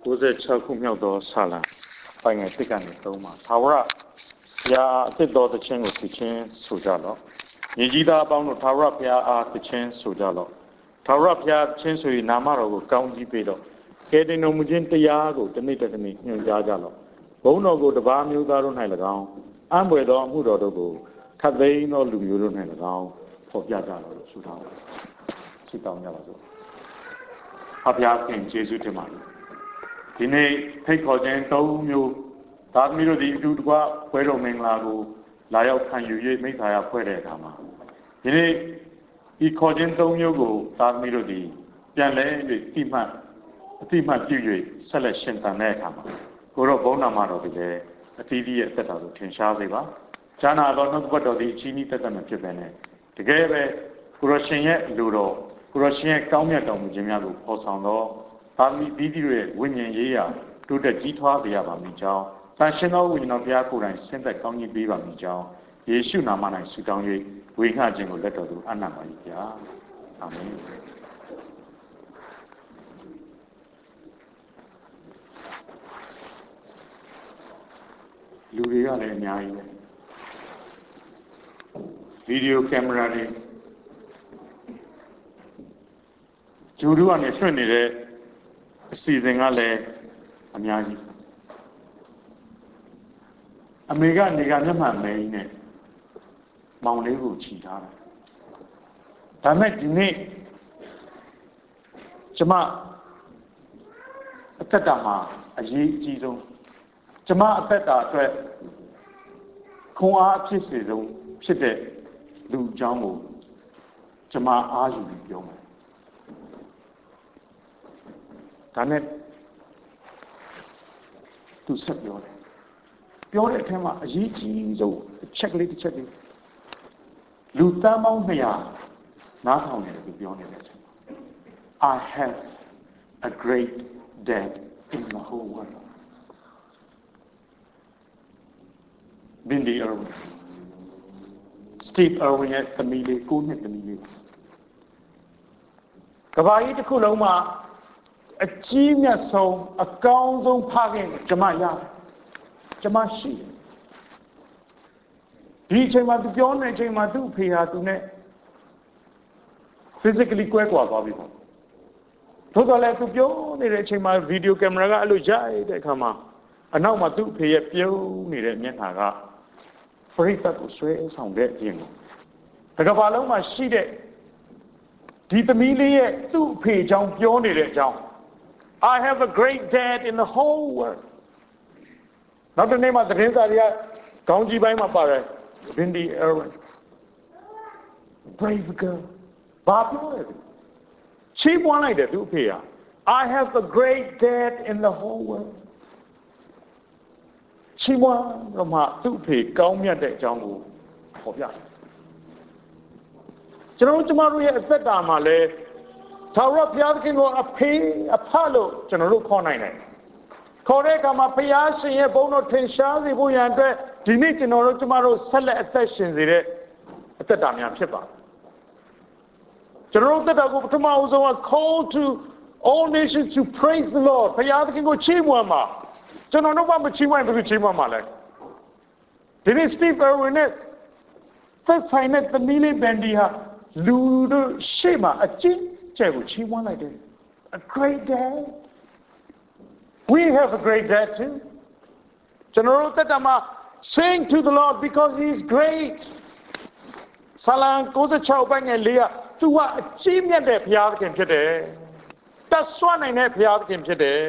96ခုမြောက်သောဆာလံပိုင်ငယ်တစ်ကနေ3မှာသာဝရဘုရားအသစ်တော်တခြင်းကိုသိချင်းဆိုကြလော့ညီကြီးသားအပေါင်းတို့သာဝရဘုရားအားသိချင်းဆိုကြလော့သာဝရဘုရားချင်းဆို၍နာမတော်ကိုကောင်းကြီးပေးတော့ကဲတင်တော်မူခြင်းတရားကိုတနေ့တစ်နေ့ညွှန်ကြားကြလော့ဘုန်းတော်ကိုတပါးမျိုးသားတို့၌၎င်းအံ့ဘွယ်သောအမှုတော်တို့ကိုခတ်သိမ်းသောလူမျိုးတို့၌၎င်းဖော်ပြကြလော့လို့ဆုတောင်းပါဆုတောင်းကြပါစို့အဘုရားခင်ယေရှုတင်ပါဒီနေ့ဖိတ်ခေါ်ခြင်း၃မျိုးသာသမီတို့ဒီအတူတကွပွဲတော်မင်္ဂလာကိုလာရောက်ခံယူ၍မိသားရဖွဲ့တဲ့အခါမှာဒီနေ့ဒီခေါ်ခြင်း၃မျိုးကိုသာသမီတို့ဒီပြန်လဲ၍အတိမတ်ပြု၍ဆက်လက်ရှင်သန်တဲ့အခါမှာကိုရောဘုန်းနာမတော်ဒီလည်းအသီးသီးရဲ့အသက်တာကိုထင်ရှားစေပါဈာနာတော်နှုတ်ဘတ်တော်ဒီအချင်းကြီးတက်တက်မဖြစ်ပဲနဲ့တကယ်ပဲကိုရောရှင်ရဲ့လူတော်ကိုရောရှင်ရဲ့ကောင်းမြတ်တော်မူခြင်းများကိုပေါ်ဆောင်တော့သာသမီဒီဒီရဲ့ဝိညာဉ်ရေးရာတိုးတက်ကြီးထွားစေရပါမည်ကြောင်းတန်ရှင်သောဝိညာဉ်တော်ဘုရားကိုယ်တိုင်ဆင်းသက်ကောင်းကြီးပေးပါမည်ကြောင်းယေရှုနာမ၌ဆုတောင်း၍ဝေငှခြင်းကိုလက်တော်သို့အနံ့ပါ၏ဗျာအာမင်လူတွေကလည်းအများကြီးပဲဗီဒီယိုကင်မရာတွေဂျူတို့ကနေလွှင့်နေတဲ့အစီအစဉ်ကလည်းအများကြီးအမေကနေကမျက်မှန်မဲကြီးနဲ့မောင်လေးကိုခြိထားတာဒါမဲ့ဒီနေ့ကျမအသက်တာမှာအရေးအကြီးဆုံးကျမအသက်တာအတွက်ခွန်အားအဖြစ်စေဆုံးဖြစ်တဲ့လူအကြောင်းကိုကျမအားယူပြီးပြောမယ်ဒါနဲ့သူဆက်ပြောတယ်ပြောတဲ့အထက်မှာအရေးကြီးဆုံးတစ်ချက်ကလေးလူတန်းပေါင်း200နားထောင်နေတယ်သူပြောနေတဲ့အချိန် I have a great dad in the whole world Bindi Irwin Steve Irwin ရဲ့သမီးလေး9နှစ်သမီးလေးကဘာကြီးတစ်ခုလုံးမှာအကြီးမြတ်ဆုံးအကောင်းဆုံးဖခင်ကျမရတယ်ကျမရှိဒီအချိန်မှာသူပြောနေတဲ့အချိန်မှာသူ့အဖေဟာသူနဲ့ physically ကွဲကွာသွားပြီပေါ့သို့တော်လည်းသူပြောနေတဲ့အချိန်မှာဗီဒီယိုကင်မရာကအဲ့လိုရိုက်တဲ့အခါမှာအနောက်မှာသူ့အဖေရဲ့ပြုံးနေတဲ့မျက်နှာကပရိသတ်ကိုဆွဲဆောင်တဲ့အပြင်ကိုတကဘာလုံးမှာရှိတဲ့ဒီသမီးလေးရဲ့သူ့အဖေအကြောင်းပြောနေတဲ့အကြောင်း I have a great dad in the whole world နောက်တစ်နေ့မှာသတင်းစာတွေကခေါင်းကြီးပိုင်းမှာပါတယ် Bindi Irwin brave girl ဘာပြောလဲချီးမွမ်းလိုက်တယ်သူ့အဖေက I have a great dad in the whole world ချီးမွမ်းတော့မှသူ့အဖေကောင်းမြတ်တဲ့အကြောင်းကိုဟောပြကျမတို့ရဲ့အသက်တာမှာလဲထာဝရဘုရားသခင်ကိုအဖေအဖလို့ကျွန်တော်တို့ခေါ်နိုင်တယ်ခေါ်တဲ့အခါမှာဘုရားရှင်ရဲ့ဘုန်းတော်ထင်ရှားစေဖို့ရန်အတွက်ဒီနေ့ကျမတို့ဆက်လက်အသက်ရှင်စေတဲ့အသက်တာများဖြစ်ပါတယ်ကျွန်တော်တို့အသက်တာကိုပထမဦးဆုံးက call to all nations to praise the Lord ဘုရားသခင်ကိုချီးမွမ်းပါကျွန်တော်တို့မချီးမွမ်းဘယ်လိုချီးမွမ်းမှာလဲဒီနေ့ Steve Irwin နဲ့သက်ဆိုင်တဲ့သမီးလေး Bindi ဟာလူတို့ရှေ့မှာအကျဉ်းကျယ်ကိုချီးမွမ်းလိုက်တယ် a great dad we have a great dad too ကျွန်တော်တို့တက်တာမှာ sing to the Lord because he is great ဆာလံ96ပိုင်းငယ်4ကသူကအကြီးမြတ်တဲ့ဘုရားသခင်ဖြစ်တယ်တတ်ဆွနိုင်တဲ့ဘုရားသခင်ဖြစ်တယ်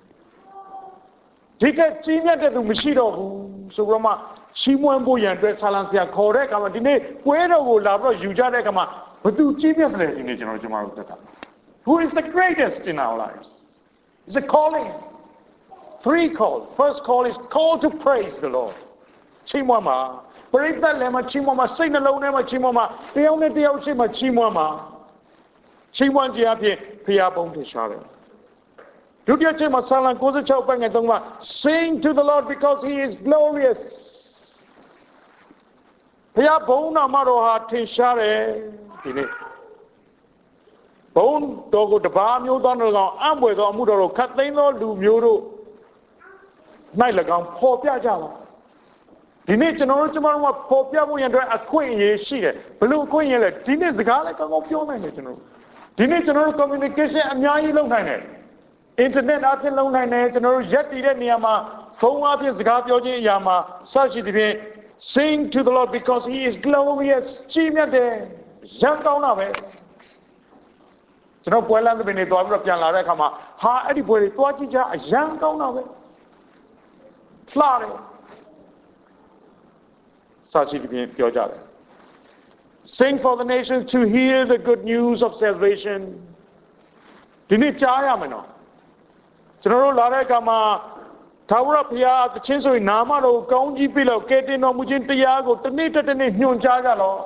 ဒီကကြီးမြတ်တဲ့သူမရှိတော့ဘူးဆိုတော့မှချီးမွမ်းဖို့ရန်အတွက်ဆာလံဆရာခေါ်တဲ့အခါမှာဒီနေ့ပွဲတော်ကိုလာပြီးတော့ယူကြတဲ့အခါမှာဘသူကြီးမြတ်တယ်ဒီနေ့ကျမတို့တက်တာ Who is the greatest in our lives It's a calling 3 calls first call is call to praise the Lord ချီးမွမ်းပါပရိသတ်လည်းမချီးမွမ်းပါစိတ်နှလုံးထဲမှာချီးမွမ်းပါတယောက်နဲ့တယောက်ရှိမှချီးမွမ်းပါချီးမွမ်းခြင်းအပြင်ဖျားပုံးထရှားတယ်ဒုတိယချက်မှာဆာလံ96ပိုင်းငယ်3မှာ Sing to the Lord because he is glorious ဖျားဘုန်းတော်မှာတော့ဟာထင်ရှားတယ်ဒီနေ့ဘုံတော်ကိုတပါးမျိုးသောတော်ကောင်အံ့ဖွယ်သောအမှုတော်ကိုခတ်သိမ်းသောလူမျိုးတို့၌၎င်းဖော်ပြကြပါဒီနေ့ကျွန်တော်တို့ဖော်ပြဖို့ရန်အတွက်အခွင့်အရေးရှိတယ်ဘလို့အခွင့်အရေးလဲဒီနေ့စကားလည်းကောင်းကောင်းပြောနိုင်တယ်ကျွန်တော်ဒီနေ့ကျွန်တော်တို့ communication အများကြီးလုပ်နိုင်တယ် internet အပြင်လုပ်နိုင်တယ်ကျွန်တော်တို့ရက်တည်တဲ့နေရာမှာဖုန်းအပြင်စကားပြောခြင်းအရာမှာစရှိသဖြင့် sing to the Lord because he is glorious ကြီးမြတ်တယ်ရန်ကောင်းတာပဲကျွန်တော်ပွဲလမ်းသဘင်တွေတွားပြီးတော့ပြန်လာတဲ့အခါမှာဟာအဲ့ဒီပွဲတွေတွားကြည့်ကြအရန်ကောင်းတာပဲလှတယ်စရှိသဖြင့်ပြောကြတယ် Sing for the nations to hear the good news of salvation ဒီနေ့ကြားရမယ်နော်ကျွန်တော်တို့လာတဲ့အခါမှာသာဝရဘုရားတခြင်းဆိုရင်နာမတော်ကိုကောင်းကြီးပြလို့ကဲတင်တော်မူခြင်းတရားကိုတစ်နေ့တစ်နေ့ညွှန်ကြားကြလော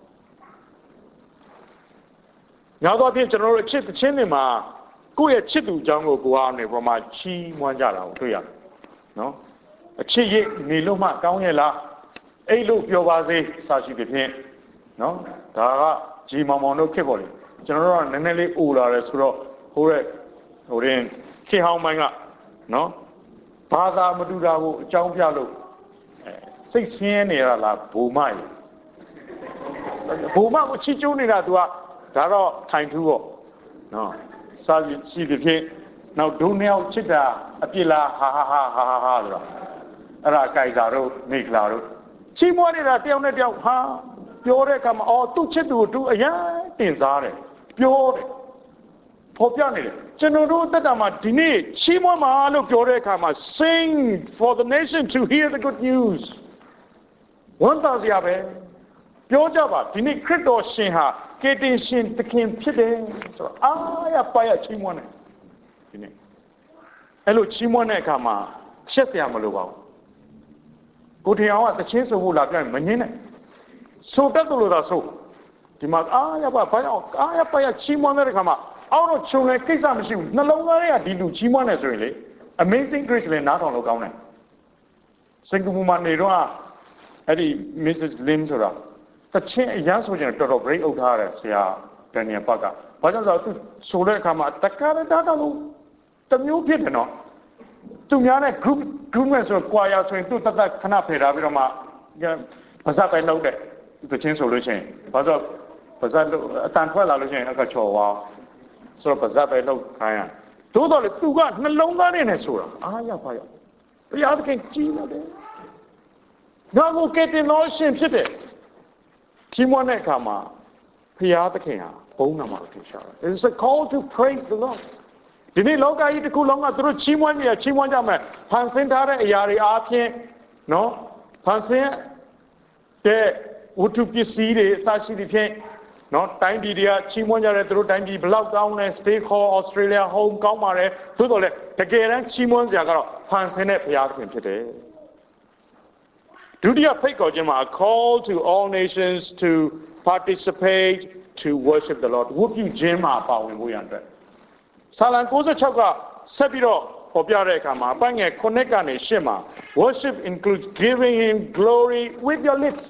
ညောင်တော့ဖြင့်ကျွန်တော်တို့အချစ်တခြင်းတွေမှာကိုယ့်ရဲ့ချစ်သူအကြောင်းကိုကိုယ်အားနဲ့ပေါ်မှာချီးမွမ်းကြတာကိုတွေ့ရတယ်နော်အချစ်ရနေလို့မှကောင်းရဲ့လားအဲ့လိုပြောပါစေစရှိသဖြင့်နော်ဒါကဂျီမောင်မောင်တို့ခက်ပေါ်လေကျွန်တော်တို့ကနည်းနည်းလေးအိုလာတယ်ဆိုတော့ဟိုရင်ခေဟောင်းပိုင်းကနော်ဘာသာမတူတာကိုအကြောင်းပြလို့စိတ်ဆင်းရဲနေရလားဘုံမကြီးဘုံမကိုချီကျိုးနေတာ तू ကဒါတော့ထိုင်ထူးပေါ့နော်စာရှိသဖြင့်နောက်ဒုနှစ်ယောက်ချစ်တာအပြစ်လားဟာဆိုတော့အဲ့ဒါကြိုက်တာတို့မိခလာတို့ချီးမွမ်းနေတာတယောက်နဲ့တယောက်ဟာပြောတဲ့အခါမှာသူ့ချစ်သူကိုသူအရင်တင်စားတယ်ပြောတယ်ဖော်ပြနေတယ်ကျွန်တော်တို့တက်တာမှာဒီနေ့ချီးမွမ်းမှာလို့ပြောတဲ့အခါမှာ sing for the nation to hear the good news ဝန်တာစရာပဲပြောကြပါဒီနေ့ခရစ်တော်ရှင်ဟာကယ်တင်ရှင်သခင်ဖြစ်တယ်ဆိုတော့အားရပါရချီးမွမ်းတယ်ဒီနေ့အဲ့လိုချီးမွမ်းတဲ့အခါမှာရှက်စရာမလိုပါဘူးကိုထင်အောင်ကတချင်းဆိုဖို့လာပြရင်မငင်းနဲ့ဆိုတတ်တယ်လို့သာဆိုဒီမှာအားရပါဘာကြောင့်အားရပါရချီးမွမ်းတဲ့အခါမှာအောက်တော့ခြုံလဲကိစ္စမရှိဘူးနှလုံးသားထဲကဒီလူချီးမွမ်းတယ်ဆိုရင်လေ Amazing Grace လည်းနားထောင်လို့ကောင်းတယ်စင်ကာပူမှာနေတော့အဲ့ဒီ Mrs. Lim ဆိုတာတချင်းအရန်ဆိုကြတယ်တော်တော် break အုပ်ထားရတယ်ဆရာဒန်နီယယ်ပတ်ကဘာကြောင့်ဆိုတော့သူဆိုတဲ့အခါမှာတက္ကရာတာတော့တမျိုးဖြစ်တယ်နော်သူများနဲ့ group နဲ့ဆိုကွာရဆိုရင်သူတသက်ခဏဖယ်ထားပြီးတော့မှပါဇက်ပဲလုပ်တယ်သူချင်းဆိုလို့ရှိရင်ဘာလို့ပါဇက်အတန်ထွက်လာလို့ရှိရင်အခါချော်ဝါဆိုတော့ပါဇက်ပဲလုပ်ခိုင်းရသို့တော်လေသူကနှလုံးသားနဲ့ဆိုတာအားရပါရဘုရားသခင်ကြီးနေတယ်ငါကိုကယ်တင်တော်ရှင်ဖြစ်တယ်ချီးမွမ်းတဲ့အခါမှာဘုရားသခင်ဟာဘုန်းတော်မှာထင်ရှားတယ် It's a call to praise the Lord ဒီနေ့လောကကြီးတစ်ခုလုံးကသူတို့ချီးမွမ်းကြမယ်ဖန်ဆင်းထားတဲ့အရာတွေအားဖြင့်နော်ဖန်ဆင်းတဲ့ဝတ္ထုပစ္စည်းတွေအစရှိသဖြင့်နော်တိုင်းပြည်တွေကချီးမွမ်းကြတယ်သူတို့တိုင်းပြည်ဘလောက်ကောင်းလဲ Stay Call Australia Home ကောင်းပါတယ်သို့တော်လည်းတကယ်တမ်းချီးမွမ်းစရာကတော့ဖန်ဆင်းတဲ့ဘုရားသခင်ဖြစ်တယ်ဒုတိယဖိတ်ခေါ်ခြင်းမှာ a call to all nations to participate to worship the Lord ဝတ်ပြုခြင်းမှာပါဝင်ဖို့ရန်အတွက်ဆာလံ96ကဆက်ပြီးတော့ပေါ်ပြတဲ့အခါမှာအပိုင်းငယ်9ကနေ10မှာ worship includes giving him glory with your lips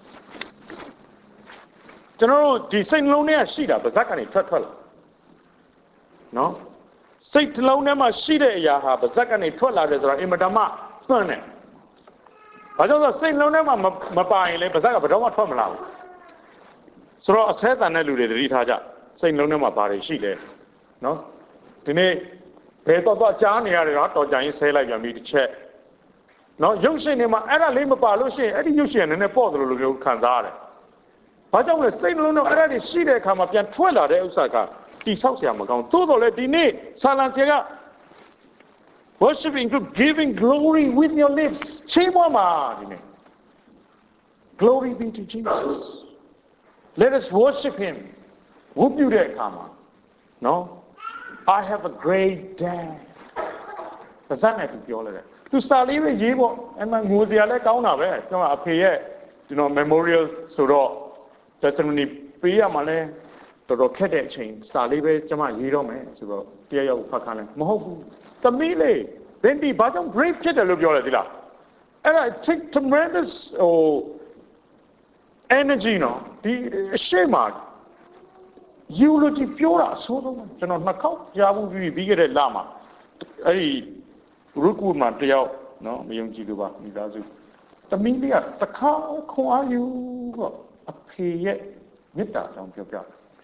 ကျွန်တော်တို့ဒီစိတ်နှလုံးထဲရှိတာပါဇက်ကနေထွက်လာနော်စိတ်နှလုံးထဲမှာရှိတဲ့အရာဟာပါဇက်ကနေထွက်လာတယ်ဆိုတာအင်မတန်မှမှန်တယ်ဘာကြောင့်လဲစိတ်နှလုံးထဲမှာမပါရင်လေပါဇက်ကဘယ်တော့မှထွက်မလာဘူးဆိုတော့အဆဲတန်တဲ့လူတွေသတိထားကြစိတ်နှလုံးထဲမှာဘာတွေရှိလဲနော်ဒီနေ့ဘယ်တော့ကြားနေရတယ်တော့တော်ကြရင်ဆဲလိုက်ပြန်ပြီတစ်ချက်နော်ရုပ်ရှင်တွေမှာအဲ့ဒါလေးမပါလို့ရှိရင်အဲ့ဒီရုပ်ရှင်ကနည်းနည်းပေါ့တယ်လို့မျိုးခံစားရတယ်ဘာကြောင့်လဲစိတ်နှလုံးထဲအဲ့ဒါတွေရှိတဲ့အခါမှာပြန်ထွက်လာတဲ့ဥစ္စာကတိဆောက်စရာမကောင်းသို့တော်လည်းဒီနေ့ဆာလံဆရာက worshiping to giving glory with your lips ချီးမွမ်းပါဒီနေ့ glory be to Jesus let us worship him ဝတ်ပြုတဲ့အခါမှာနော်I have a great dad ပါဇက်နဲ့သူပြောလိုက်တယ်သူစာလေးပဲရေးပေါ့အဲ့မှာငိုစရာလည်းကောင်းတာပဲကျွန်တော်အဖေရဲ့ကျွန်တော် memorial ဆိုတော့ testimony ပေးရမှာလဲတော်တော်ခက်တဲ့အချိန်စာလေးပဲကျွန်မရေးတော့မယ်ဆိုတော့တရားရောက်ဖတ်ခိုင်းလိုက်မဟုတ်ဘူးသမီးလေးဘင်ဒီဘာကြောင့် great ဖြစ်တယ်လို့ပြောတယ်ဒီလားအဲ့ဒါ take tremendous energy နော်ဒီအရှိမ eulogy ပြောတာအဆိုးဆုံးပဲကျွန်တော်နှစ်ခေါက်ကြားဘူးပြီးခဲ့တဲ့လမှာအဲ့ဒီ Rookwood မှာတယောက်နော်မယုံကြည်လို့ပါမိသားစုသမီးလေးကတခါခွန်အားယူတော့အဖေရဲ့မေတ္တာကြောင့်ပြောပြ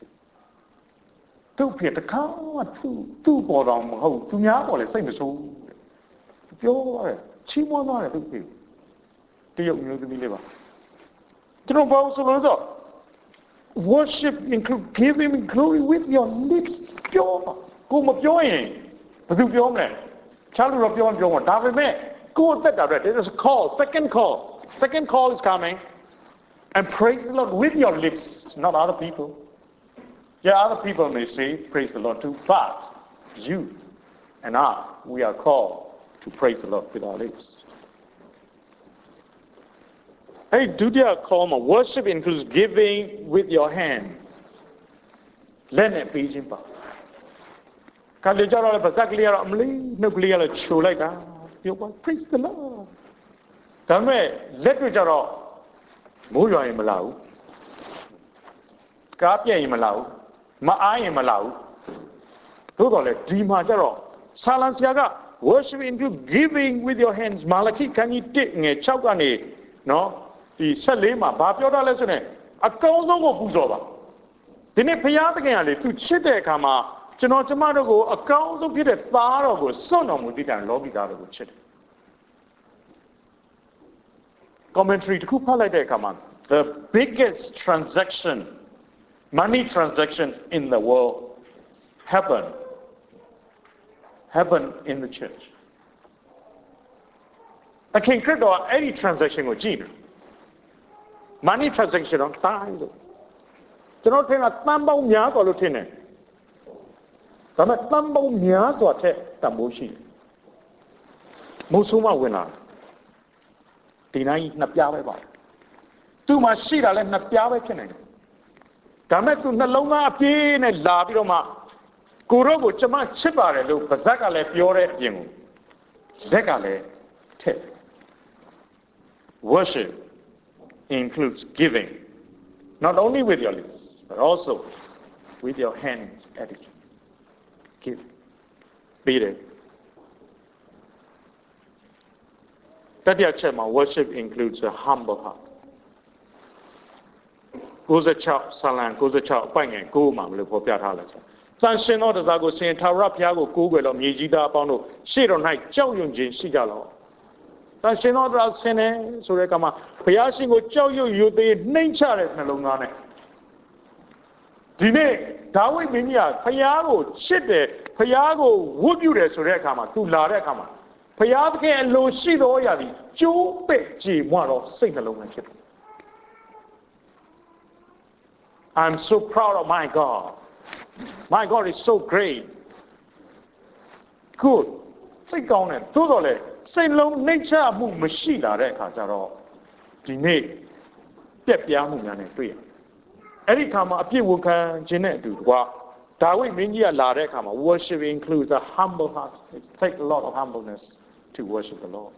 သူ့ဖေတခါမှသူ့ပေါ်တော်မဟုတ်သူများပေါ်လေစိတ်မဆိုးပြောရတယ်ချီးမွမ်းသွားတယ်သူ့ဖေတရုတ်မျိုးသမီးလေးပါကျွန်တော်ဘာလို့ဆိုလို့ worship include giving glory with your lips ပြောကိုမပြောရင်ဘယ်သူပြောမလဲချားလို့တော့ပြောမှာဒါပေမဲ့ကိုယ်သက်တာတဲ့ there is a call second call is coming and praise the Lord with your lips not other people yeah other people may say praise the Lord too but you and I we are called to praise the Lord with our lips hey do the call ma worship includes giving with your hand လက်နဲ့ပေးခြင်းပါခါလေကြတော့ဗဇက်ကလေးကတော့အမလေးနှုတ်ကလေးကတော့ချိုလိုက်တာပြောပါ praise the Lord ဒါပေမဲ့လက်တွေကြတော့မိုးရွာရင်မလာဘူးကားပြက်ရင်မလာဘူးမအားရင်မလာဘူးသို့တော်လည်းဒီမှာကြတော့ဆာလံဆရာက worship include giving with your hands မာလခိခန်းကြီး1ငယ်6ကနေနော်ဒီ14မှာဘာပြောတာလဲဆိုရင်အကောင်းဆုံးကိုပူဇော်ပါဒီနေ့ဘုရားသခင်ကလေသူချစ်တဲ့အခါမှာကျွန်တော်ကျမတို့ကိုအကောင်းဆုံးဖြစ်တဲ့သားတော်ကိုစွန့်တော်မူတဲ့လောကီသားတော်ကိုချစ်တယ် commentary တစ်ခုဖတ်လိုက်တဲ့အခါမှာ the biggest transaction money transaction in the world happen in the church အခင်ခရစ်တော်အဲ့ဒီ transaction ကိုကြည့်တယ် money transaction တော့တားလို့ကျွန်တော်ထင်တာတန်ပေါင်းများစွာလို့ထင်တယ်ဒါပေမဲ့တန်ပေါင်းများစွာထက်တန်ဖိုးရှိတယ်မိုးဆိုးမဝင်လာဒီနိုင်နှစ်ပြားပဲပါသူ့မှာရှိတာလဲနှစ်ပြားပဲဖြစ်နေတယ်ဒါမဲ့သူနှလုံးသားအပြည့်နဲ့လာပြီးတော့မှကိုရောကိုကျမချစ်ပါတယ်လို့ပါဇက်ကလည်းပြောတဲ့အပြင်ကိုလက်ကလည်းထက် worship includes giving not only with your lips but also with your hands attitude give be there တတိယချက်မှာ worship includes a humble heart 96ဆာလံ96အပိုင်ငယ်9မှာဘယ်လိုဖော်ပြထားလဲဆိုတန်ရှင်သောတစားကိုဆင်ထာဝရဘုရားကိုကိုးကွယ်တော်မြေကြီးသားအပေါင်းတို့ရှေ့တော်၌ကြောက်ရွံ့ခြင်းရှိကြလော့တန်ရှင်သောတစားဆင်တယ်ဆိုတဲ့အခါမှာဘုရားရှင်ကိုကြောက်ရွံ့ယိုသေးနှိမ့်ချတဲ့နှလုံးသားနဲ့ဒီနေ့ဒါဝိဒ်မင်းကြီးကဘုရားကိုချစ်တယ်ဘုရားကိုဝတ်ပြုတယ်ဆိုတဲ့အခါမှာသူလာတဲ့အခါမှာဘုရားသခင်အလိုရှိတော်ရာသည်ကျိုးပဲ့ကြေမွတော့စိတ်နှလုံးနဲ့ဖြစ်တယ် I'm so proud of my God. My God is so great. Good. စိတ်ကောင်းတယ်သို့တော်လည်းစိတ်လုံးနှိမ့်ချမှုမရှိလာတဲ့အခါကျတော့ဒီနေ့ပြက်ပြားမှုများနဲ့တွေ့ရအဲ့ဒီခါမှာအပြစ်ဝန်ခံခြင်းနဲ့အတူတကွာဒါဝိဒ်မင်းကြီးကလာတဲ့အခါမှာ worship includes a humble heart. It takes a lot of humbleness to worship the Lord.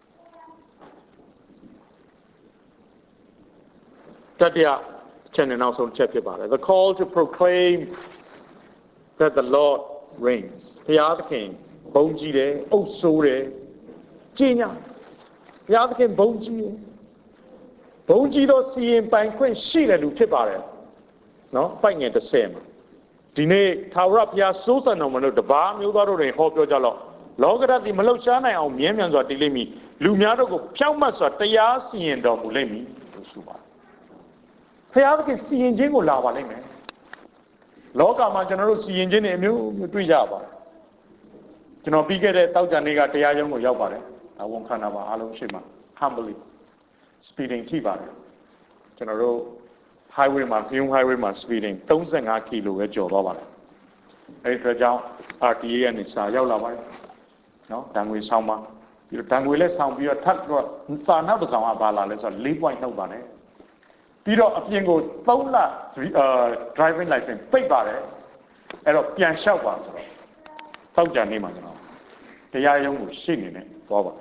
တတိယချက်နဲ့နောက်ဆုံးချက်ဖြစ်ပါတယ် the call to proclaim that the Lord reigns ဘုရားသခင်ဘုန်းကြီးတယ်အုပ်စိုးတယ်ကြီးညာဘုရားသခင်ဘုန်းကြီးတယ်ဘုန်းကြီးတော့စီရင်ပိုင်ခွင့်ရှိတယ်လူဖြစ်ပါတယ်နော်ပိုက်ငယ်30မှာဒီနေ့သာဝရဘုရားစိုးစံတော်မလို့တပါးမျိုးသားတို့တွေဟောပြောကြတော့လောကဓာတ်ဒီမလှုပ်ရှားနိုင်အောင်မြဲမြံစွာတည်လိမ့်မည်လူများတို့ကိုဖြောင့်မတ်စွာတရားစီရင်တော်မူလိမ့်မည်လို့ဆိုပါတယ်ဘုရားသခင်စီရင်ခြင်းကိုလာပါလိမ့်မယ်လောကမှာကျွန်တော်တို့စီရင်ခြင်းတွေအမျိုးမျိုးတွေ့ကြပါတယ်ကျွန်တော်ပြီးခဲ့တဲ့တောက်ကြံနေ့ကတရားရုံးကိုရောက်ပါတယ်အဝန်ခံတာပါအားလုံးရှိမှ humbly speeding ထိပါတယ်ကျွန်တော်တို့ highway မှာ Hume highway မှာ speeding 35 ကီလိုပဲကျော်သွားပါတယ်အဲဒီအတွက်ကြောင့် RTA ကနေစာရောက်လာပါတယ်နော်တန်ငွေဆောင်ပါပြီးတော့တန်ငွေလည်းဆောင်ပြီးတော့ထပ်တော့စာနောက်တစ်ဆောင်ကပါလာလဲဆိုတော့4 point နှုတ်ပါတယ်ပြီးတော့အပြင်ကို3လdriving license ပိတ်ပါတယ်အဲ့တော့ပြန်လျှောက်ပါဆိုတော့တောက်ကြံနေမှာကျွန်တော်တရားရုံးကိုရှေ့နေနဲ့သွားပါ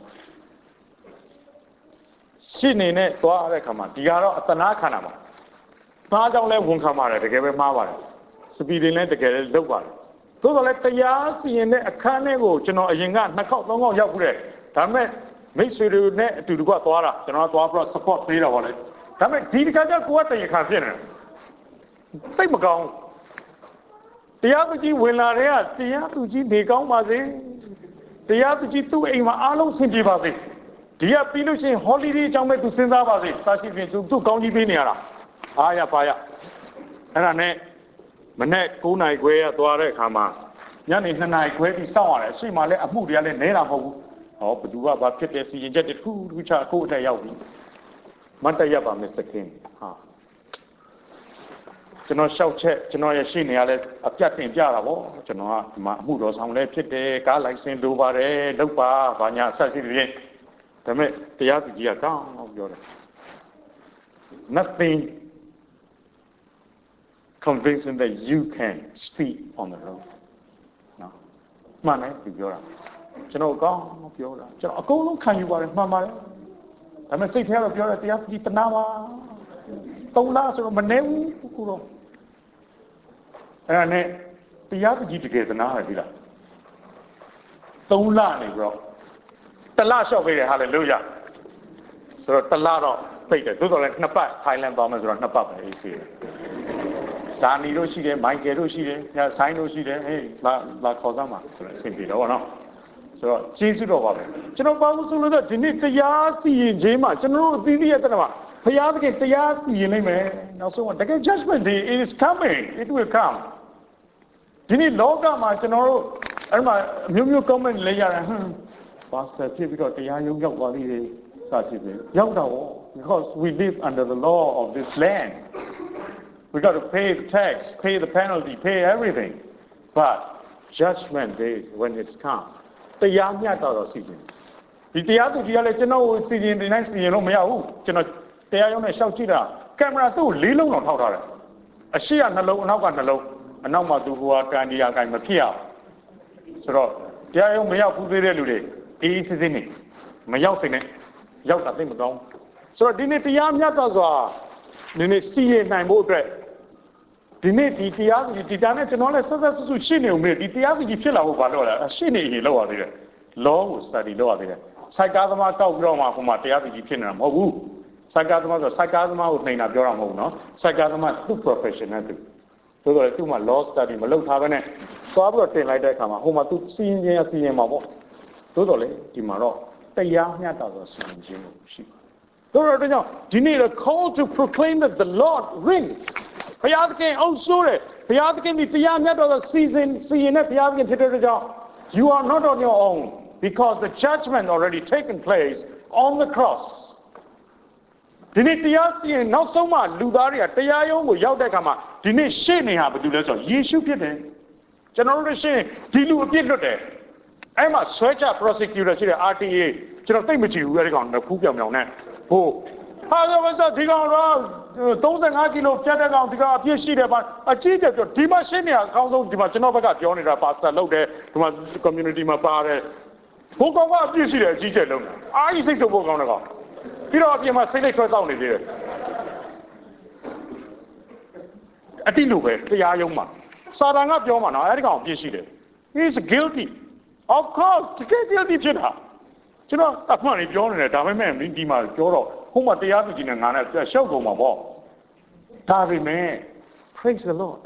ရှေ့နေနဲ့သွားတဲ့ခါမှာဒီကတော့အတနာခန္ဓာပါမှားကြောင့်လဲဝန်ခံပါတယ်တကယ်ပဲမှားပါတယ် speeding နဲ့တကယ်လောက်ပါတယ်သို့တော်လည်းတရားစီရင်တဲ့အခန်းထဲကိုကျွန်တော်အရင်က2ခေါက်3ခေါက်ရောက်ဘူးတဲ့ဒါပေမဲ့မိတ်ဆွေတွေနဲ့အတူတကွသွားတာကျွန်တော်သွားပြီးတော့ support ပေးတာပါလေဒါပေမဲ့ဒီတစ်ခါကျကိုကတရားခံဖြစ်နေတယ်သိမကောင်းတရားသူကြီးဝင်လာတဲ့ကတရားသူကြီးနေကောင်းပါစေတရားသူကြီးသူ့အိမ်မှာအားလုံးဆင်ပြေပါစေဒီကပြီးလို့ရှိရင် holiday အကြောင်းပဲသူစဉ်းစားပါစေစာရှိပြင်သူကောင်းကြီးပေးနေရတာအားရပါရအဲ့ဒါနဲ့မနေ့9နာရီခွဲရသွားတဲ့အခါမှာညနေ2နာရီခွဲပြီးစောင့်ရတယ်အရှိမှလည်းအမှုတွေကလည်းနဲတာမဟုတ်ဘူးဟောဘသူကဘာဖြစ်တယ်စီရင်ချက်တခုတခုချအခုအထက်ရောက်ပြီမတ်တရပါမစ္စတာကင်းဟာကျွန်တော်ရှောက်ချက်ကျွန်တော်ရဲ့ရှေ့နေရလဲအပြတ်တင်ပြတာဗောကျွန်တော်ကဒီမှာအမှုတော်ဆောင်လဲဖြစ်တယ်ကားလိုင်စင်လိုပါတယ်လောက်ပါဘာညာဆက်ရှိတယ်ဒါပေမဲ့တရားသူကြီးကကောင်းပြောတယ် nothing convincing that you can speak on the road နော်မှန်တယ်သူပြောတာကျွန်တော်ကောင်းပြောတာကျွန်တော်အကုန်လုံးခံယူပါတယ်မှန်ပါတယ်ဒါပေမဲ့စိတ်ထဲတော့ပြောတယ်တရားသူကြီးတနာပါ3လဆိုတော့မနေဘူးခုတော့အဲ့ဒါနဲ့တရားသူကြီးတကယ်တနာတယ်ဒီလား3လနေပြီးတော့တလလျှောက်ပေးတယ်ဟာလေလုယာဆိုတော့တလတော့ပြိတ်တယ်သို့တော်လည်း2ပတ်ထိုင်းလန်သွားမယ်ဆိုတော့2ပတ်ပဲအေးစီဇာနီတို့ရှိတယ်မိုက်ကယ်တို့ရှိတယ်ဆိုင်းတို့ရှိတယ်ဟေးလာခေါ်စမ်းပါဆိုတော့အဆင်ပြေတော့ဗောနော်ဆိုတော့ကျေးဇူးတော်ပါပဲကျွန်တော်ပါဘူးဆိုလို့တော့ဒီနေ့တရားစီရင်ခြင်းမှာကျွန်တော်တို့အသီးသီးရဲ့တက်မှာဘုရားသခင်တရားစီရင်နိုင်မယ်နောက်ဆုံးတကယ် judgment day it is coming it will come ဒီနေ့လောကမှာကျွန်တော်တို့အဲ့မှာမျိုးမျိုး comment လေးရတယ်ဟမ်ပါစတာဖြစ်ပြီးတော့တရားရုံးရောက်သွားသေးတယ်စသဖြင့်ရောက်တော့ because we live under the law of this land we got to pay the tax pay the penalty pay everything but judgment day when it's come တရားမျှတတော့စီစဉ်ဒီတရားသူကြီးကလည်းကျွန်တော်ကိုစီစဉ်တိုင်းစီရင်လို့မရဘူးကျွန်တော်တရားရုံးနဲ့ရှောက်ကြည့်တာကင်မရာသူ့4လုံးတော့ထောက်ထားတယ်အရှိက2လုံးအနောက်က2လုံးအနောက်မှာသူဟိုကကန်ဒီယာကန်မဖြစ်အောင်ဆိုတော့တရားရုံးမရောက်ဘူးသေးတဲ့လူတွေအေးစစ်စစ်နေမရောက်စိမ့်နဲ့ရောက်တာသိမကောင်းဆိုတော့ဒီနေ့တရားမျှတစွာနည်းနည်းစီရင်နိုင်ဖို့အတွက်ဒီနေ့ဒီတရားသူကြီးဒီတာနဲ့ကျွန်တော်လည်းဆက်ဆက်ဆူရှင်းနေဦးမယ်ဒီတရားသူကြီးဖြစ်လာဖို့ဘာလို့လဲရှင်းနေရင်လောက်ရသေးတယ် law ကို study လုပ်ရသေးတယ်စိုက်ကားသမားတောက်ပြီးတော့မှဟိုမှာတရားသူကြီးဖြစ်နေတာမဟုတ်ဘူးစိုက်ကားသမားဆိုစိုက်ကားသမားကိုနှိမ်တာပြောတာမဟုတ်ဘူးနော်စိုက်ကားသမားသူ့ professional သူတို့ကသူ့မှာ law study မလုပ်ထားဘဲနဲ့သွားပြီးတော့တင်လိုက်တဲ့အခါမှာဟိုမှာသူစီရင်ခြင်းစီရင်မှာပေါ့သို့တော်လေဒီမှာတော့တရားမျှတသောစီရင်ခြင်းကိုရှိသို့တော်ကြောင့်ဒီနေ့ the call to proclaim that the Lord reigns ဘုရားသခင်အုပ်စိုးတယ်ဘုရားသခင်ဒီတရားမျှတသောစီရင်တဲ့ဘုရားသခင်ဖြစ်တဲ့ကြောင့် you are not on your own because the judgment already taken place on the cross ဒီနေ့တရားစီရင်နောက်ဆုံးမှလူသားတွေကတရားရုံးကိုရောက်တဲ့အခါမှာဒီနေ့ရှေ့နေဟာဘာလို့လဲဆိုတော့ယေရှုဖြစ်တယ်ကျွန်တော်တို့ရှင်းဒီလူအပြစ်လွတ်တယ်အဲ့မှာဆွဲချ prosecutor ရှိတယ် RTA ကျွန်တော်သိမကြည့်ဘူးအဲ့ဒီကောင်ကဖူးပြောင်ပြောင်နဲ့ဟိုဟာဆိုဒီကောင်တော့35ကီလိုပြတ်တဲ့ကောင်ဒီကောင်အပြစ်ရှိတယ်ပါအကြည့်တယ်ပြောဒီမှာရှင်းနေအကောင်းဆုံးဒီမှာကျွန်တော်ဘက်ကပြောနေတာပါစတာလုပ်တယ်ဒီမှာ community မှာပါတယ်ဘုကောင်ကအပြစ်ရှိတယ်အကြီးကျယ်လုံးအားကြီးစိတ်ဆိုဖို့ကောင်းတဲ့ကောင်ပြီးတော့အပြင်မှာစိတ်လိုက်ဆွဲတောက်နေသေးတယ်အတိလိုပဲတရားရုံးမှာစာတန်ကပြောမှာနော်အဲ့ဒီကောင်အပြစ်ရှိတယ် he is guilty of course တကယ် guilty ဖြစ်တာကျွန်တော်အမှန်လေးပြောနေတယ်ဒါပေမဲ့ဒီမှာပြောတော့ဟိုမှာတရားသူကြီးနဲ့ငါနဲ့ရှောက်ကုန်မှာပေါ့ဒါပေမဲ့ praise the Lord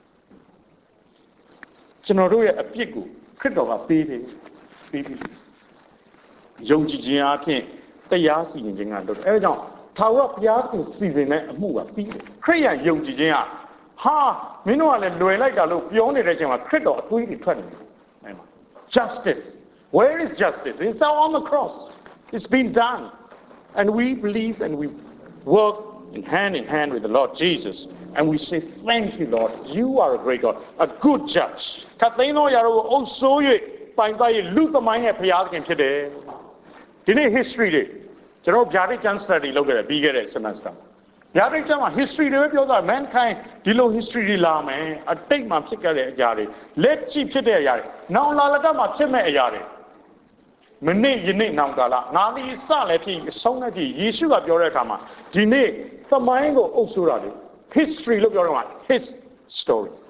ကျွန်တော်တို့ရဲ့အပြစ်ကိုခရစ်တော်ကပေးတယ်ပေးပြီးယုံကြည်ခြင်းအပြင်တရားစီရင်ခြင်းကလုပ်တယ်အဲဒါကြောင့်ထာဝရဘုရားကိုစီစဉ်တဲ့အမှုကပြီးတယ်ခရစ်ယာန်ယုံကြည်ခြင်းကဟာမင်းတို့ကလည်းလွယ်လိုက်တာလို့ပြောနေတဲ့အချိန်မှာခရစ်တော်အသွေးတွေထွက်နေတယ်အဲမှာ justice where is justice it's on the cross it's been done and we believe and we work in hand with the Lord Jesus and we say thank you Lord you are a great God a good judge ခတ်သိမ်းသောယာတို့အုပ်ဆိုး၍ပိုင်သား၍လူသမိုင်းရဲ့ဘုရားသခင်ဖြစ်တယ်ဒီနေ့ history တွေကျွန်တော်ဗျာဒိတ်ကျမ်း study လုပ်ခဲ့တယ်ပြီးခဲ့တဲ့ semesterဗျာဒိတ်ကျမ်းမှာ history တွေပဲပြောတာ mankind ဒီလို history တွေလာမယ်အတိတ်မှာဖြစ်ခဲ့တဲ့အရာတွေလက်ရှိဖြစ်တဲ့အရာတွေနောင်လာလကမှာဖြစ်မဲ့အရာတွေမနေ့ယနေ့နောင်ကာလငါသည်စလည်းဖြစ်အဆုံးလည်းဖြစ်ယေရှုကပြောတဲ့အခါမှာဒီနေ့သမိုင်းကိုအုပ်စိုးတာလေ history လို့ပြောတော့မှာ his story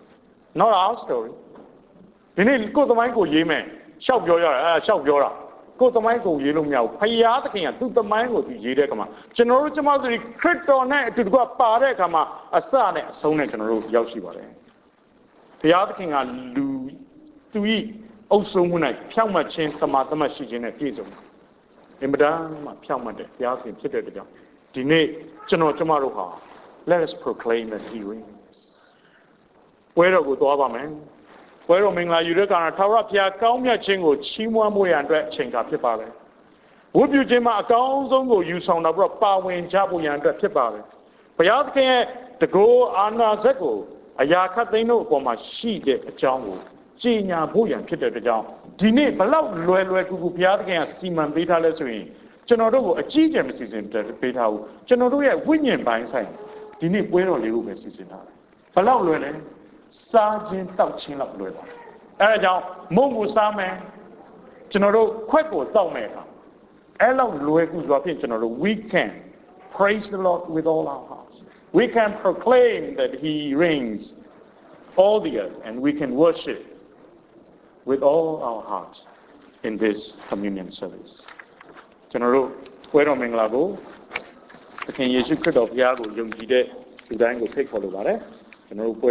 not our story ဒီနေ့ကိုယ်သမိုင်းကိုရေးမယ်ရှောက်ပြောရတယ်ရှောက်ပြောတာကိုယ်သမိုင်းကိုရေးလို့မရဘူးဖယားသခင်ကသူ့သမိုင်းကိုသူရေးတဲ့အခါမှာကျွန်တော်တို့ကျမတို့ခရစ်တော်နဲ့အတူတကွပါတဲ့အခါမှာအစနဲ့အဆုံးနဲ့ကျွန်တော်တို့ရောက်ရှိပါတယ်ဖယားသခင်ကလူသူဤအုပ်ဆုံးမှု၌ဖြောင့်မတ်ခြင်းသမာသမတ်ရှိခြင်းနဲ့ပြည့်စုံတယ်အင်မတန်မှဖြောင့်မတ်တဲ့ဘုရားသခင်ဖြစ်တဲ့ကြောင့်ဒီနေ့ကျွန်တော်ကျမတို့ဟာ let us proclaim that he reigns ပွဲတော်ကိုသွားပါမယ်ပွဲတော်မင်္ဂလာယူတဲ့အခါထာဝရဘုရားကောင်းမြတ်ခြင်းကိုချီးမွမ်းဖို့ရန်အတွက်အချိန်အခါဖြစ်ပါတယ်ဝတ်ပြုခြင်းမှာအကောင်းဆုံးကိုယူဆောင်တာပြီးတော့ပါဝင်ကြဖို့ရန်အတွက်ဖြစ်ပါတယ်ဘုရားသခင်ရဲ့တကောအာနာဇက်ကိုအရာခတ်သိမ်းတို့အပေါ်မှာရှိတဲ့အကြောင်းကိုကြေညာဖို့ရန်ဖြစ်တဲ့ကြောင့်ဒီနေ့ဘလောက်လွယ်လွယ်ကူကူဘုရားသခင်ကစီမံပေးထားလဲဆိုရင်ကျွန်တော်တို့ကိုအကြီးအကျယ်မစီစဉ်ပေးထားဘူးကျွန်တော်တို့ရဲ့ဝိညာဉ်ပိုင်းဆိုင်ဒီနေ့ပွဲတော်လေးကိုပဲစီစဉ်ထားတယ်ဘလောက်လွယ်လဲစားခြင်းတောက်ခြင်းလောက်လွယ်ပါတယ်အဲဒါကြောင့်မုံကိုစားမယ်ကျွန်တော်တို့ခွက်ကိုတောက်မယ်အခါအဲ့လောက်လွယ်ကူစွာဖြင့်ကျွန်တော်တို့ we can praise the Lord with all our hearts we can proclaim that he reigns all the earth and we can worship with all our hearts in this communion service ကျွန်တော်တို့ပွဲတော်မင်္ဂလာကိုသခင်ယေရှုခရစ်တော်ဘုရားကိုယုံကြည်တဲ့လူတိုင်းကိုဖိတ်ခေါ်လိုပါတယ်ကျွန်တော်တို့